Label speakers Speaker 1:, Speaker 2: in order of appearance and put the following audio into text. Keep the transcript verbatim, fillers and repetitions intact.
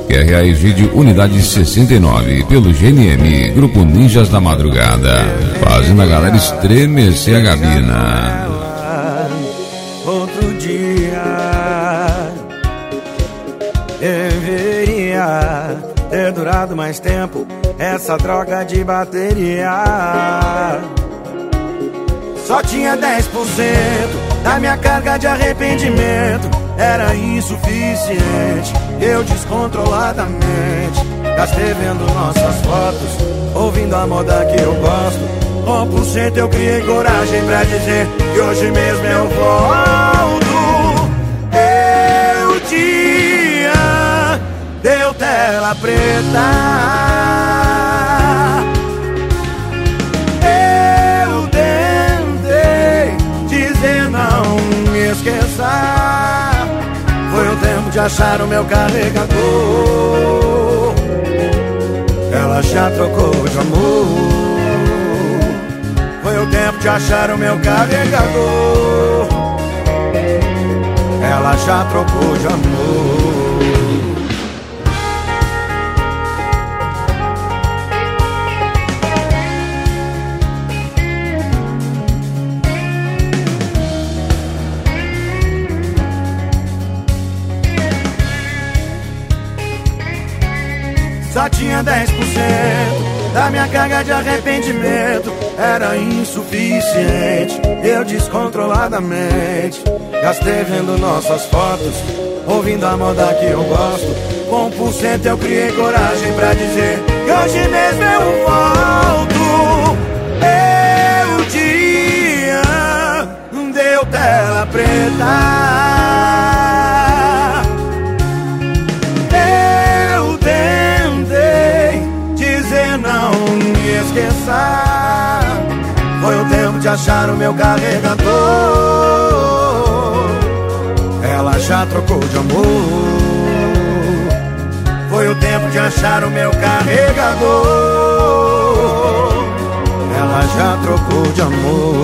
Speaker 1: Q R A Egídio, unidade sessenta e nove, pelo G N M, Grupo Ninjas da Madrugada, fazendo a galera estremecer a gabina.
Speaker 2: Outro dia deveria ter durado mais tempo essa droga de bateria. Só tinha dez por cento da minha carga de arrependimento. Era insuficiente, eu descontroladamente gastei vendo nossas fotos, ouvindo a moda que eu gosto. Um por cento eu criei coragem pra dizer que hoje mesmo eu volto. Eu tinha, deu tela preta. Eu tentei dizer não me esqueça. Foi o tempo de achar o meu carregador. Ela já trocou de amor. Foi o tempo de achar o meu carregador. Ela já trocou de amor. Só tinha dez por cento da minha carga de arrependimento. Era insuficiente, eu descontroladamente gastei vendo nossas fotos, ouvindo a moda que eu gosto. Com um por cento eu criei coragem pra dizer que hoje mesmo eu volto. Eu tinha, deu tela preta. Não me esqueça. Foi o tempo de achar o meu carregador. Ela já trocou de amor. Foi o tempo de achar o meu carregador. Ela já trocou de amor.